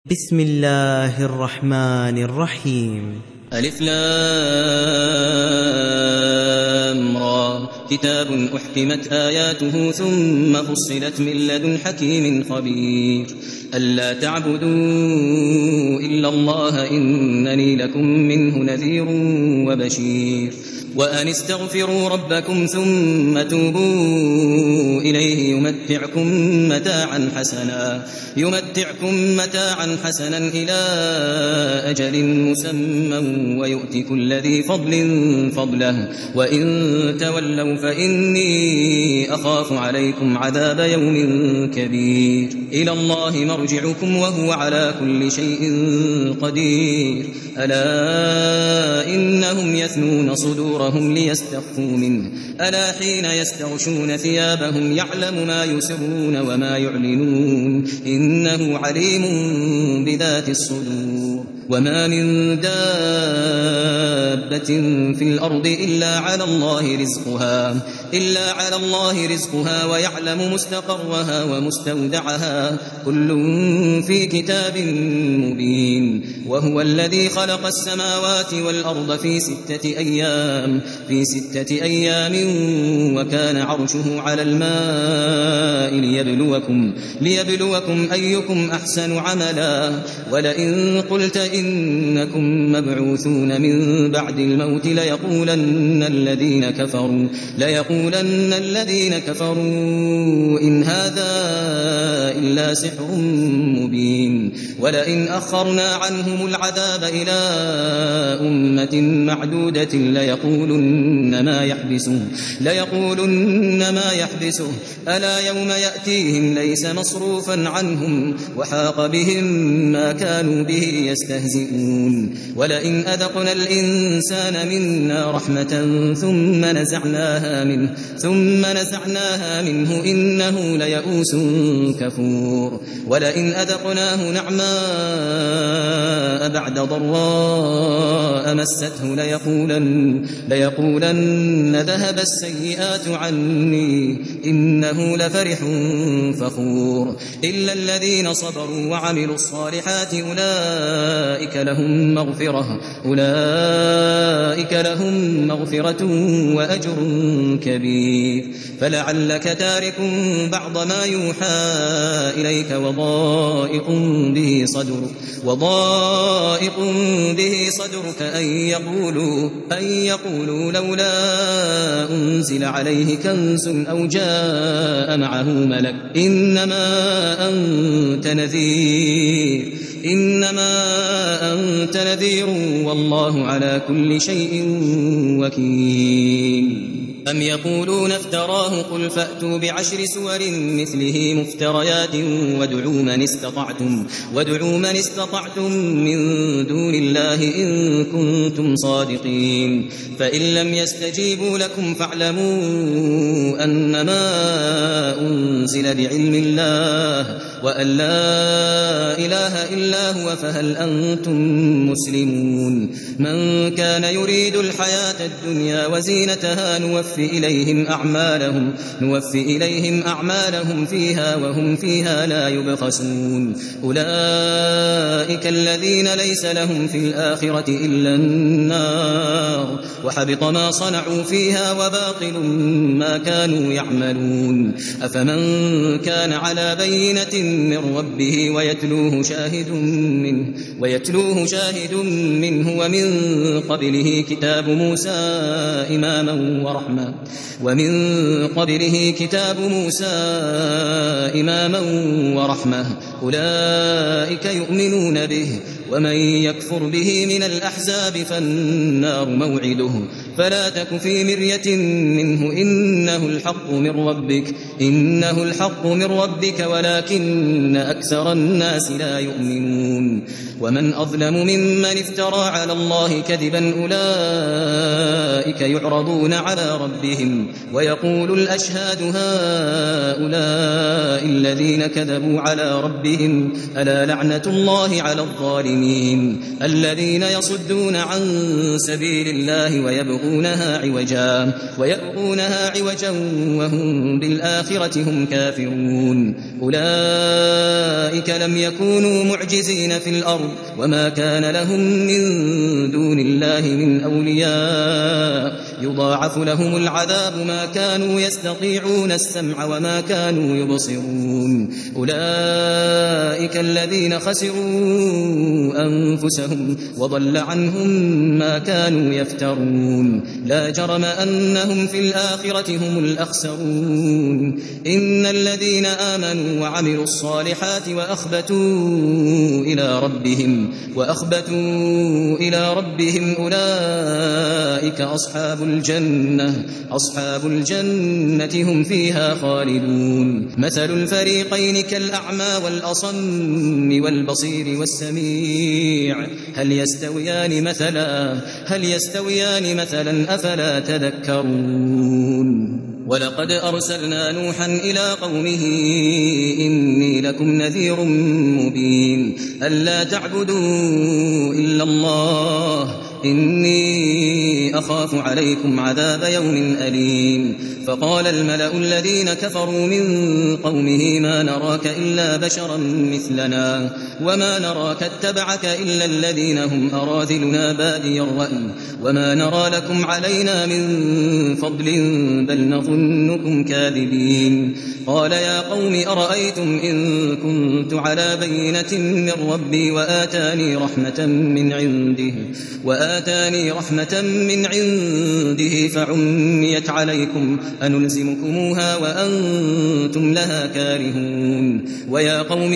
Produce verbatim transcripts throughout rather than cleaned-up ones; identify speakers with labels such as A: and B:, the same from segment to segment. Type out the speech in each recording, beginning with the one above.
A: بسم الله الرحمن الرحيم.
B: ألف لام را كتاب أحكمت آياته ثم فصلت من لدن حكيم خبير ألا تعبدوا إلا الله إنني لكم منه نذير وبشير وأن استغفروا ربكم ثم توبوا إليه يمتعكم متاعا حسنا يمتعكم متاعا حسنا إلى أجل مسمى ويؤتي كل ذي فضل فضله وإن تولوا فإني أخاف عليكم عذاب يوم كبير إلى الله مرجعكم وهو على كل شيء قدير ألا إنهم يثنون صدورهم ليستخفوا منه ألا حين يستغشون ثيابهم يعلم ما يسرون وما يعلنون إنه عليم بذات الصدور وما من دابة في الأرض إلا على الله رزقها إلا على الله رزقها ويعلم مستقرها ومستودعها كل في كتاب مبين وهو الذي خلق السماوات والأرض في ستة أيام في ستة أيام وكان عرشه على الماء ليبلوكم ليبلوكم أيكم أحسن عملا ولئن قلت إنكم مبعوثون من بعد الموت ليقولن الذين كفروا ليقولن الذين كفروا إن هذا إلا سحر مبين ولئن أخرنا عنهم العذاب إلى أمة معدودة ليقولن ما يحبسه ليقولن ما يحبسه ألا يوم يأتيهم ليس مصروفا عنهم وحاق بهم ما كانوا به يستهزئون ولئن أذقنا الإنسان منا رحمة ثم نزعناها منه ثم نزعناها منه إنه ليئوس كفور ولئن أذقناه نعماء بعد ضراء مسته ليقولن ليقولن ذهب السيئات عني إنه لفرح فخور إلا الذين صبروا وعملوا الصالحات أولئك لهم مغفرة أولئك لهم مغفرة وأجر كبير فلعلك تارك بعض ما يوحى إليك وضائق به صدرك وضائق به صدرك أن يقولوا أن يقولوا لولا أنزل عليه كنز أو جاء معه ملك إنما أنت نذير إنما أنت نذير والله على كل شيء وكيل أم يقولون افتراه قل فأتوا بعشر سور مثله مفتريات وادعوا من استطعتم وادعوا من استطعتم من دون الله إن كنتم صادقين فإن لم يستجيبوا لكم فاعلموا أنما أنزل بعلم الله وأن لا إله إلا هو فهل أنتم مسلمون من كان يريد الحياة الدنيا وزينتها نوفي إليهم أعمالهم نوفي إليهم أعمالهم فيها وهم فيها لا يبخسون أولئك الذين ليس لهم في الآخرة إلا النار وحبط ما صنعوا فيها وباطل ما كانوا يعملون أفمن كان على بينة من ربه ويتلوه شاهد منه ويتلوه شاهد منه ومن قبله كتاب موسى إماما ورحمة ومن قبله كتاب موسى إماما ورحمة أولئك يؤمنون به ومن يكفر به من الأحزاب فالنار موعده فلا تك في مرية منه إنه الحق من ربك إنه الحق من ربك ولكن أكثر الناس لا يؤمنون ومن أظلم ممن افترى على الله كذبا أولئك يعرضون على ربهم ويقول الأشهاد هؤلاء الذين كذبوا على ربهم ألا لعنة الله على الظالمين الظالمين الذين يصدون عن سبيل الله ويبغونها عوجا ويبغونها عوجا وهم بالآخرة هم كافرون أولئك لم يكونوا معجزين في الأرض وما كان لهم من دون الله من أولياء يضاعف لهم العذاب ما كانوا يستطيعون السمع وما كانوا يبصرون أولئك الذين خسروا أنفسهم وضل عنهم ما كانوا يفترون لا جرم أنهم في الآخرة هم الأخسرون إن الذين آمنوا وعملوا الصالحات وأخبتوا إلى ربهم وأخبتوا إلى ربهم أولئك أصحاب الجنة أصحاب الجنة هم فيها خالدون مثل الفريقين كالأعمى والأصم والبصير والسميع هل يستويان مثلا هل يستويان مثلا أفلا تذكرون ولقد أرسلنا نوحا إلى قومه إني لكم نذير مبين ألا تعبدوا إلا الله إني أخاف عليكم عذاب يوم أليم فقال الملأ الذين كفروا من قومه ما نراك إلا بشرا مثلنا وما نراك اتبعك إلا الذين هم أراذلنا بادي الرأي وما نرى لكم علينا من فضل بل نظنكم كاذبين قال يا قوم أرأيتم إن كنت على بينة من ربي وآتاني رحمة من عنده وآتاني رحمة من عنده فعميت عليكم أنلزمكموها وأنتم لها كارهون ويا قوم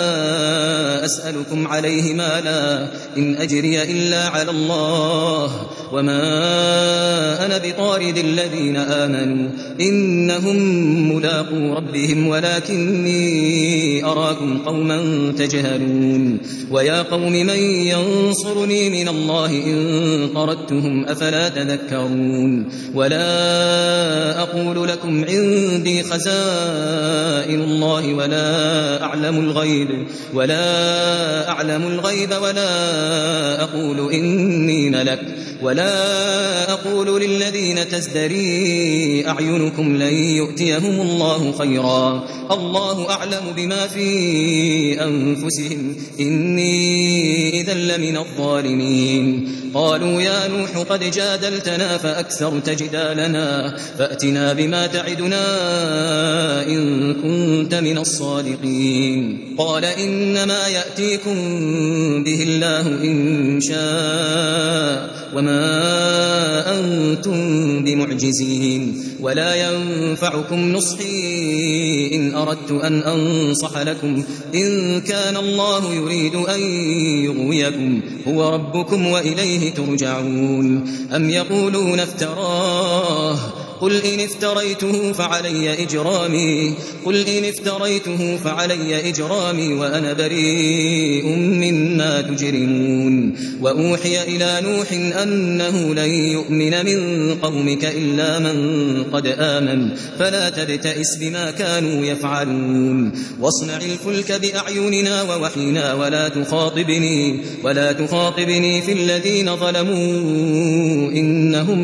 B: لا أسألكم عليه مالا إن أجري إلا على الله وما أنا بطارد الذين آمنوا إنهم ملاقو ربهم ولكني أراكم قوما تجهلون ويا قوم من ينصرني من الله إن طردتهم أفلا تذكرون ولا أقول لكم عندي خزائن الله ولا أعلم الغيب ولا أعلم الغيب ولا أقول إني ملك ولا أقول للذين تزدري أعينكم لن يؤتيهم الله خيرا الله أعلم بما في أنفسهم إني إذا لمن الظالمين قالوا يا نوح قد جادلتنا فأكثرت جدالنا فأتنا بما تعدنا إن كنت من الصادقين قال إنما يأتيكم به الله إن شاء وما أنتم بمعجزين ولا ينفعكم نصحي إن أردت أن أنصح لكم إن كان الله يريد أن يغويكم هو ربكم وإليه ترجعون أم يقولون افتراه قل إن افتريته فعلي إجرامي قل إن افتريته فعلي إجرامي وأنا بريء مما تجرمون وأوحي إلى نوح أنه لن يؤمن من قومك إلا من قد آمن فلا تبتئس بما كانوا يفعلون واصنع الفلك بأعيننا ووحينا ولا تخاطبني ولا تخاطبني في الذين ظلموا إنهم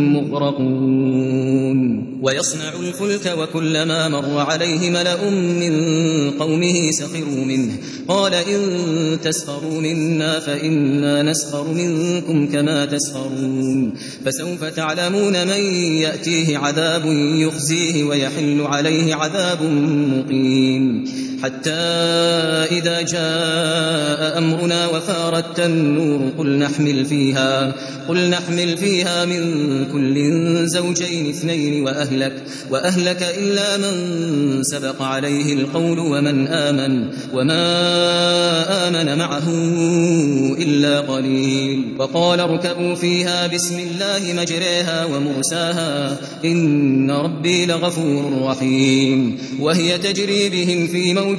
B: مغرقون ويصنع الفلك وكلما مر عليه ملأ من قومه سخروا منه قال إن تسخروا منا فإنا نسخر منكم كما تسخرون فسوف تعلمون من يأتيه عذاب يخزيه ويحل عليه عذاب مقيم حتى إذا جاء أمرنا وفارت النور قل نحمل فيها قل نحمل فيها من كل زوجين اثنين وأهلك وأهلك إلا من سبق عليه القول ومن آمن وما آمن معه إلا قليل وقال اركبوا فيها بسم الله مجريها ومرساها إن ربي لغفور رحيم وهي تجري بهم في موج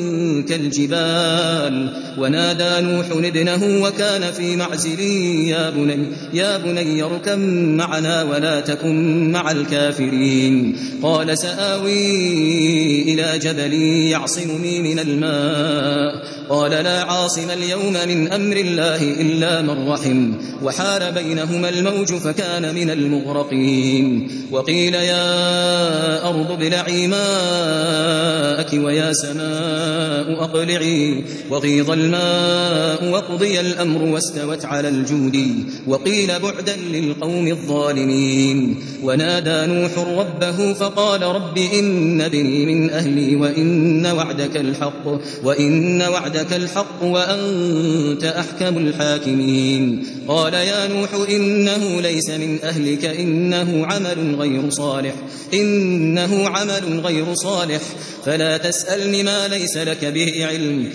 B: كالجبال ونادى نوح ابنه وكان في معزل يا بني, يا بني اركب معنا ولا تكن مع الكافرين قال سآوي إلى جبل يعصمني من الماء قال لا عاصم اليوم من أمر الله إلا من رحم وحال بينهما الموج فكان من المغرقين وقيل يا أرض ابلعي ماءك ويا سماء أقلعي وغيض الماء وقضي الأمر واستوت على الجودي وقيل بعدا للقوم الظالمين ونادى نوح ربه فقال رب إن ابني من أهلي وإن وعدك الحق وإن وعدك الحق وأنت أحكم الحاكمين قال يا نوح إنه ليس من أهلك إنه عمل غير صالح إنه عمل غير صالح فلا تسألني ما ليس لك به علم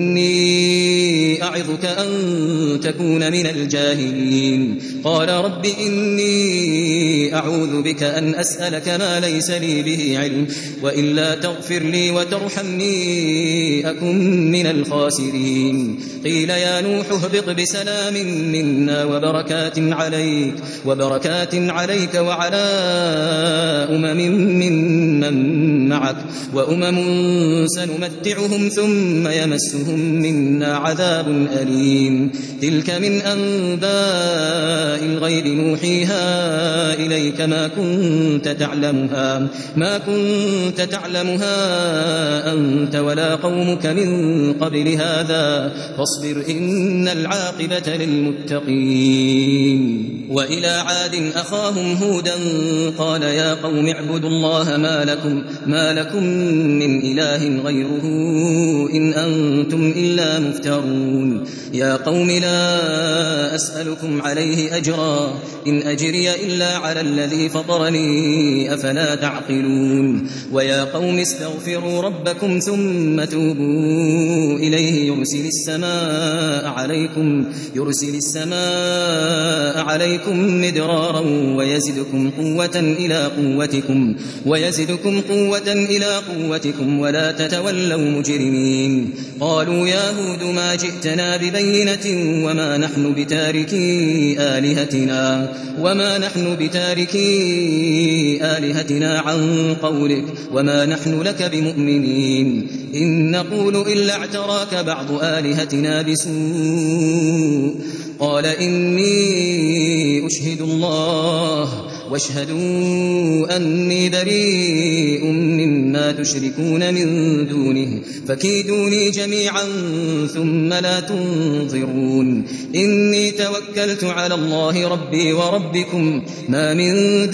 B: إني أعظك أن تكون من الجاهلين قال رب إني أعوذ بك أن أسألك ما ليس لي به علم وإلا تغفر لي وترحمني أكن من الخاسرين قيل يا نوح اهبط بسلام منا وبركات عليك وبركات عليك وعلى أمم ممن معك وأمم سنمتعهم ثم يمسهم منا عذاب أليم تلك من أنباء الغيب نوحيها إليك ما كنت تعلمها ما كنت تعلمها أنت ولا قومك من قبل هذا فاصبر إن العاقبة للمتقين وإلى عاد أخاهم هودا قال يا قوم اعبدوا الله ما لكم ما لكم من إله غيره إن أنتم إلا مفترون يا قوم لا أسألكم عليه أجرا إن أجري إلا على الذي فطرني أفلا تعقلون ويا قوم استغفروا ربكم ثم توبوا إليه يرسل السماء عليكم يرسل السماء عليكم مدرارا ويزدكم قوة إلى قوتكم ويزدكم قوة إلى قوتكم ولا تتولوا مجرمين قالوا يا هود ما جئتنا ببينة وما نحن بتاركي آلهتنا وما نحن بتاركي آلهتنا عن قولك وما نحن لك بمؤمنين إن نقول إلا اعتراك بعض آلهتنا بسوء قال إني أشهد الله واشهدوا أني بريء مما تشركون من دونه فكيدوني جميعا ثم لا تنظرون إني توكلت على الله ربي وربكم ما من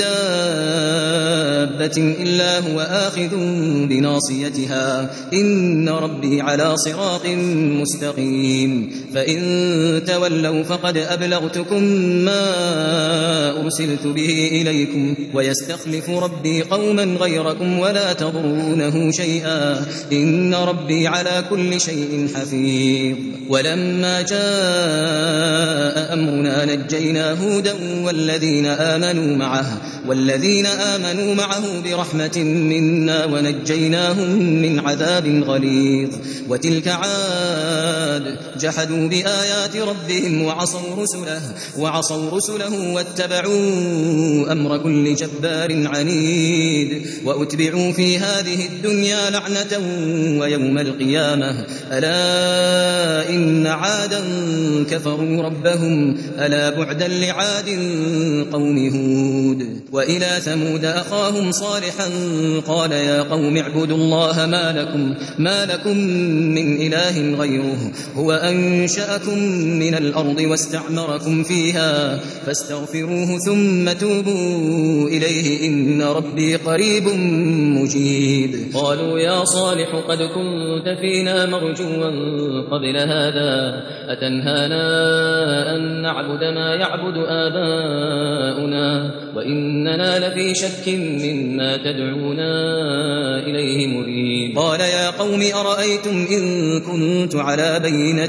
B: دابة إلا هو آخذ بناصيتها إن ربي على صراط مستقيم فإن تولوا فقد أبلغتكم ما أرسلت به إليكم ويستخلف ربي قوما غيركم ولا تضرونه شيئا إن ربي على كل شيء حفيظ ولما جاء أمرنا نجينا هودا والذين آمنوا معه والذين آمنوا معه برحمة منا ونجيناهم من عذاب غليظ وتلك عاد جحدوا بآيات ربهم وعصوا رسله وعصوا رسله واتبعوا أمر كل جبار عنيد وأتبعوا في هذه الدنيا لعنة ويوم القيامة ألا إن عادا كفروا ربهم ألا بعدا لعاد قوم هود وإلى ثمود أخاهم صالحا قال يا قوم اعبدوا الله ما لكم ما لكم من إله غيره هو أنشأكم من الأرض واستعمركم فيها فاستغفروه ثم توبوا إليه إن ربي قريب مجيب قالوا يا صالح قد كنت فينا مرجوا قبل هذا أتنهانا أن نعبد ما يعبد آباؤنا وإننا لفي شك مما تدعونا إليه مريب قال يا قوم أرأيتم إن كنت على بينة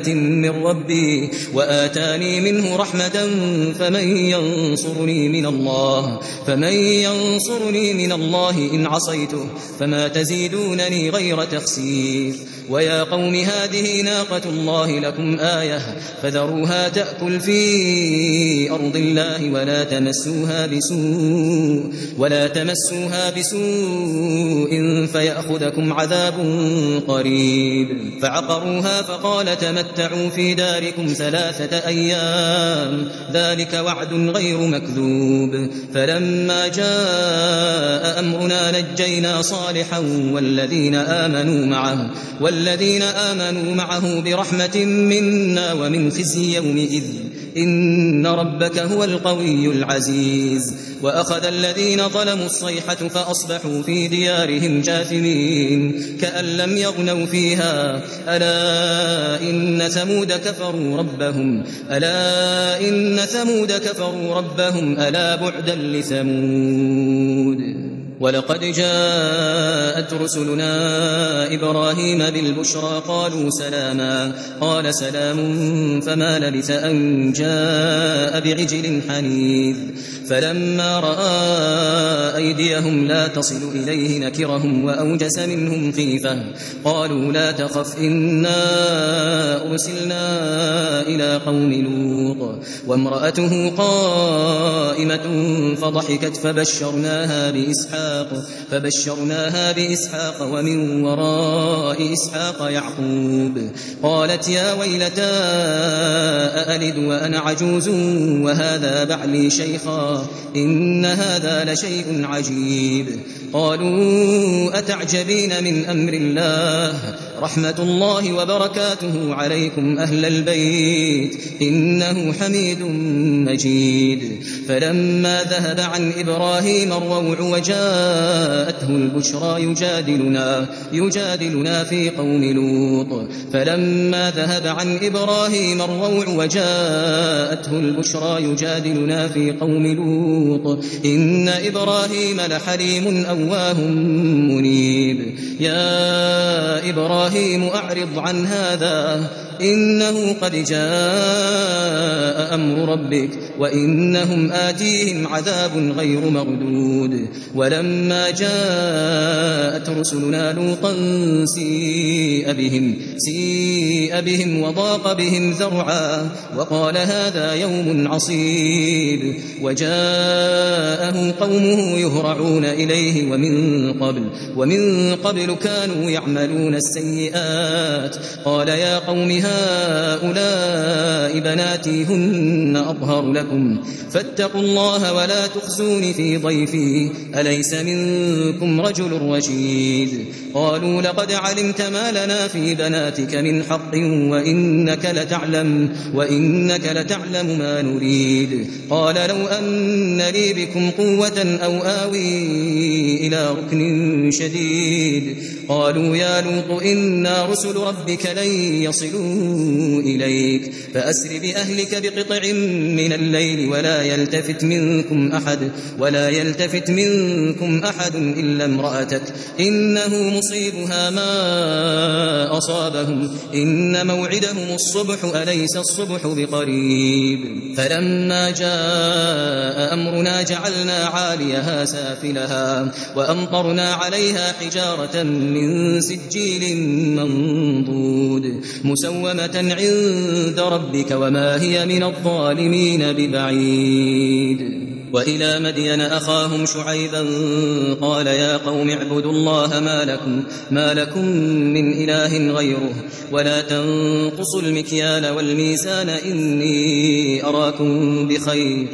B: بآية من ربي وآتاني منه رحمة فمن ينصرني من الله فمن ينصرني من الله إن عصيته فما تزيدونني غير تخسير ويا قوم هذه ناقة الله لكم آية فذروها تأكل في أرض الله ولا تمسوها بسوء ولا تمسوها بسوء فيأخذكم عذاب قريب فعقروها فقال تمتعوا في داركم ثلاثة أيام ذلك وعد غير مكذوب فلما جاء أمرنا نجينا صالحا والذين آمنوا معه والذين آمنوا معه برحمة منا ومن خزي يومئذ إن ربك هو القوي العزيز وأخذ الذين ظلموا الصيحة فأصبحوا في ديارهم جاثمين كأن لم يغنوا فيها ألا إن ثمود كفروا ربهم ألا إن ثمود كفروا ربهم ألا بعدا لثمود ولقد جاءت رسلنا إبراهيم بالبشرى قالوا سلاما قال سلام فما لبث أن جاء بعجل حنيذ فلما رأى أيديهم لا تصل إليه نكرهم وأوجس منهم خيفة قالوا لا تخف إنا أرسلنا إلى قوم لوط وامرأته قائمة فضحكت فبشرناها بإسحاق فبشرناها بإسحاق ومن وراء إسحاق يعقوب قالت يا ويلتى أألد وأنا عجوز وهذا بعلي شيخا إن هذا لشيء عجيب قالوا أتعجبين من أمر الله رحمة الله وبركاته عليكم أهل البيت إنه حميد مجيد فلما ذهب عن إبراهيم الروع وجاءته البشرى يجادلنا يجادلنا في قوم لوط فلما ذهب عن إبراهيم الروع وجاءته البشرى يجادلنا في قوم لوط إن إبراهيم لحليم أواه منيب يا إبراهيم أعرض عن هذا إنه قد جاء أمر ربك وإنهم آتيهم عذاب غير مردود ولما جاءت رسلنا لوطا سيء بهم سيء بهم وضاق بهم ذرعا وقال هذا يوم عصيب وجاءه قومه يهرعون إليه ومن قبل ومن قبل كانوا يعملون السيئات قال يا قوم هؤلاء بناتي هن أطهر لكم فاتقوا الله ولا تخزوني في ضيفي أليس منكم رجل رشيد قالوا لقد علمت ما لنا في بناتك من حق وإنك لتعلم وإنك لتعلم ما نريد قال لو أن لي بكم قوة أو آوي إلى ركن شديد قالوا يا لوط إنا رسل ربك لن يصلوا إليك فأسر بأهلك بقطع من الليل ولا يلتفت منكم أحد ولا يلتفت منكم أحد إلا امرأتك إنه مصيبها ما أصابهم إن موعدهم الصبح أليس الصبح بقريب فلما جاء أمرنا جعلنا عاليها سافلها وأمطرنا عليها حجارة من سجيل منضود مسومة عند ربك وما هي من الظالمين ببعيد وإلى مدين أخاهم شعيبا قال يا قوم اعبدوا الله ما لكم, ما لكم من إله غيره ولا تنقصوا المكيال والميزان إني أراكم بخير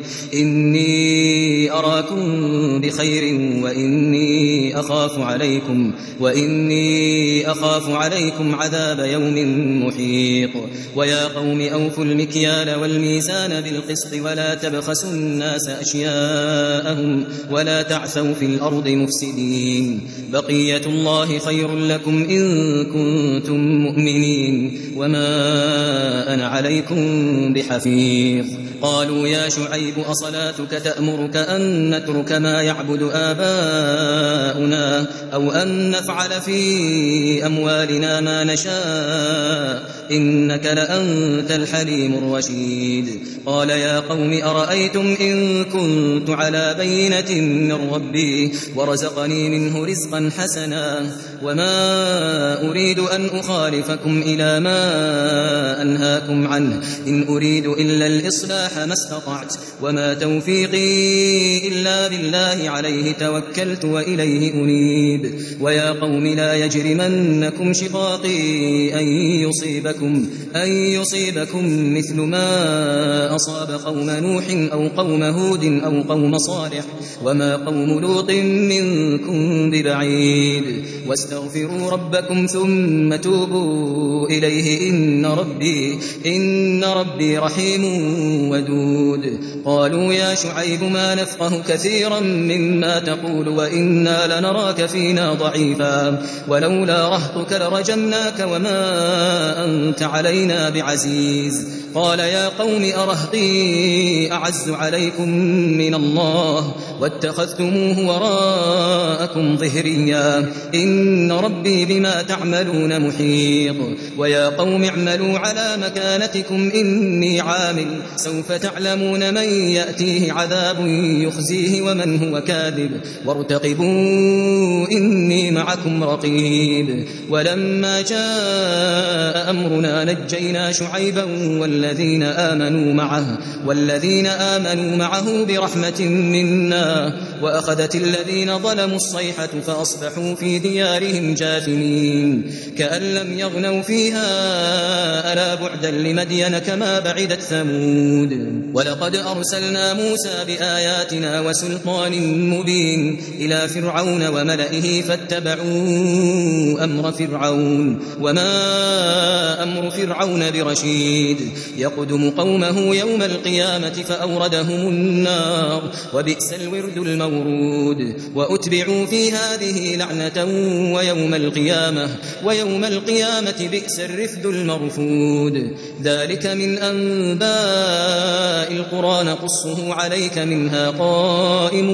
B: إني أراكم بخير وإني أخاف عليكم وإني أخاف عليكم عذاب يوم محيط ويا قوم أوفوا المكيال والميزان بالقسط ولا تبخسوا الناس أشياء نساءهم ولا تعثوا في الأرض مفسدين بقية الله خير لكم إن كنتم مؤمنين وما أنا عليكم بحفيظ قالوا يا شعيب أصلاتك تأمرك أن نترك ما يعبد آباؤنا أو أن نفعل في أموالنا ما نشاء إنك لأنت الحليم الرشيد قال يا قوم أرأيتم إن كنت على بينة من ربي ورزقني منه رزقا حسنا وما أريد أن أخالفكم إلى ما أنهاكم عنه إن أريد إلا الإصلاح ما استطعت وما توفيقي إلا بالله عليه توكلت وإليه أنيب ويا قوم لا يجرمنكم شقاقي أن يصيبكم, أن يصيبكم مثل ما أصاب قوم نوح أو قوم هود أو قوم صالح وما قوم لوط منكم ببعيد واستغفروا ربكم ثم توبوا إليه إن ربي, إن ربي رحيم ودود قالوا يا شعيب ما نفقه كثيرا مما تقول وإنا لنراك فينا ضعيفا ولولا رهطك لرجمناك وما أنت علينا بعزيز قال يا قوم أرهطي أعز عليكم من الله واتخذتموه وراءكم ظهريا إن ربي بما تعملون محيط ويا قوم اعملوا على مكانتكم إني عامل سوف تعلمون من يأتيه عذاب يخزيه ومن هو كاذب وارتقبوا إني معكم رقيب ولما جاء أمرنا نجينا شعيبا والذين آمنوا معه والذين آمنوا معه برحمة منا وأخذت الذين ظلموا الصيحة فأصبحوا في ديارهم جاثمين كأن لم يغنوا فيها ألا بعدا لمدين كما بعدت ثمود ولقد أرسلنا موسى بآياتنا وسلطان مبين إلى فرعون وملئه فاتبعوا أمر فرعون وما أمر فرعون برشيد يقدم قومه يوم القيامة فأوردهم النار وبئس الورد المورود وأتبعوا في هذه لعنة ويوم القيامة ويوم القيامة بئس الرفد المرفود ذلك من أنباء القرى نقصه عليك منها قائم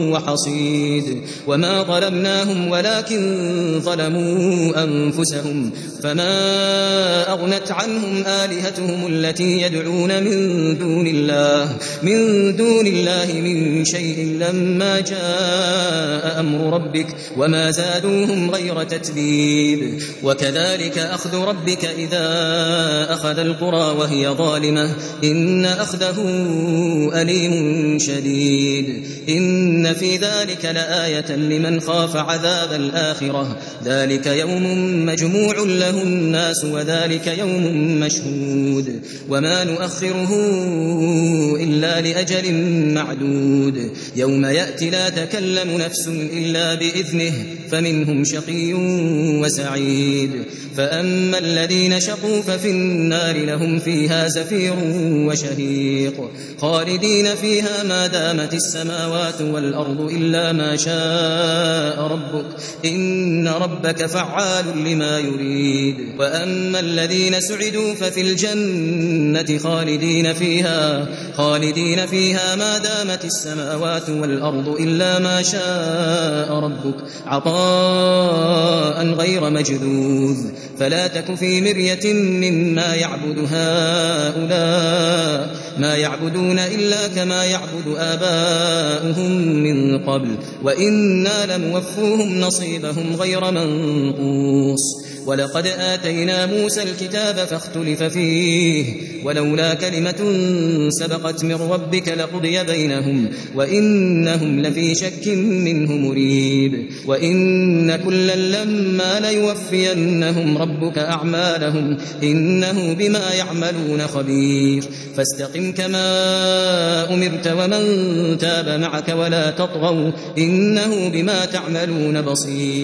B: وحصيد وما ظلمناهم ولكن ظلموا أنفسهم فما أغنت عنهم آلهتهم التي يدعون من دون الله من دون الله من شيء لما جاء أمر ربك وما زادوهم غير تتبيب وكذلك أخذ ربك إذا أخذ القرى وهي ظالمة إن أخذه أليم شديد إن في ذلك لآية لمن خاف عذاب الآخرة ذلك يوم مجموع له الناس وذلك يوم مشهود وما نؤخره إلا لأجل معدود يوم يأتي لا تكلم نفس إلا بإذنه فمنهم شقي وسعيد فأما الذين شقوا ففي النار لهم فيها زفير وشهيق خالدين فيها ما دامت السماوات والأرض إلا ما شاء ربك إن ربك فعال لما يريد وأما الذين سعدوا ففي الجنة خالدين فيها خالدين فيها ما دامت السماوات والأرض إلا ما شاء ربك عطاء غير مجذوذ فلا تك في مرية مما يعبد هؤلاء ما يعبدون إلا كما يعبد آباؤهم من قبل وإنا لموفوهم نصيبهم غير منقوص ولقد آتينا موسى الكتاب فاختلف فيه ولولا كلمة سبقت من ربك لقضي بينهم وإنهم لفي شك منه مريب وإن كلا لما ليوفينهم ربك أعمالهم إنه بما يعملون خبير فاستقم كما أمرت ومن تاب معك ولا تطغوا إنه بما تعملون بصير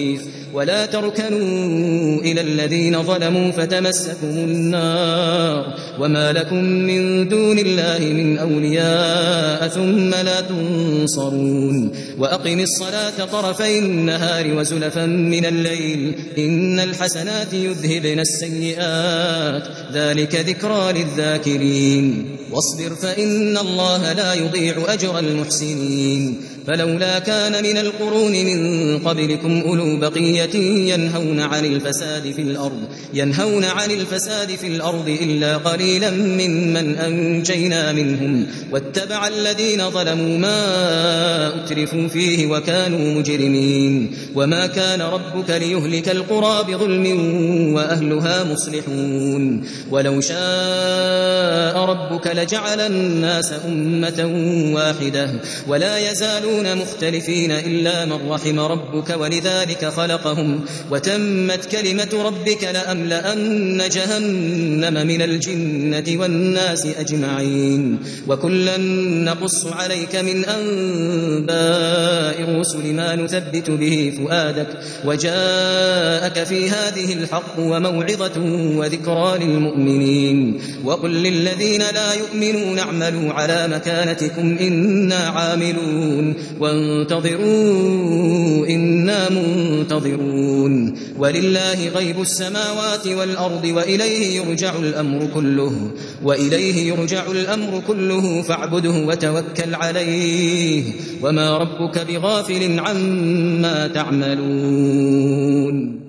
B: ولا تركنوا إلى الذين ظلموا فتمسكم النار وما لكم من دون الله من أولياء ثم لا تنصرون وأقم الصلاة طرفي النهار وزلفا من الليل إن الحسنات يذهبن السيئات ذلك ذكرى للذاكرين واصبر فإن الله لا يضيع أجر المحسنين فلولا كان من القرون من قبلكم أولو بقية ينهون عن الفساد في الأرض ينهون عن الفساد في الأرض إلا قليلا ممن أنجينا منهم واتبع الذين ظلموا ما أترفوا فيه وكانوا مجرمين وما كان ربك ليهلك القرى بظلم وأهلها مصلحون ولو شاء ربك لجعل الناس أمة واحدة ولا يزالون مختلفين إلا من رحم ربك ولذلك خلقهم وتمت كلمة ربك لأملأن جهنم من الجنة والناس أجمعين وكلا نقص عليك من أنباء الرسل ما نثبت به فؤادك وجاءك في هذه الحق وموعظة وذكرى للمؤمنين وقل للذين لا يؤمنون اعملوا على مكانتكم إنا عاملون وانتظروا إنا منتظرون ولله غيب السماوات والأرض وإليه يرجع الأمر كله وإليه يرجع الأمر كله فاعبده وتوكل عليه وما ربك بغافل عما تعملون.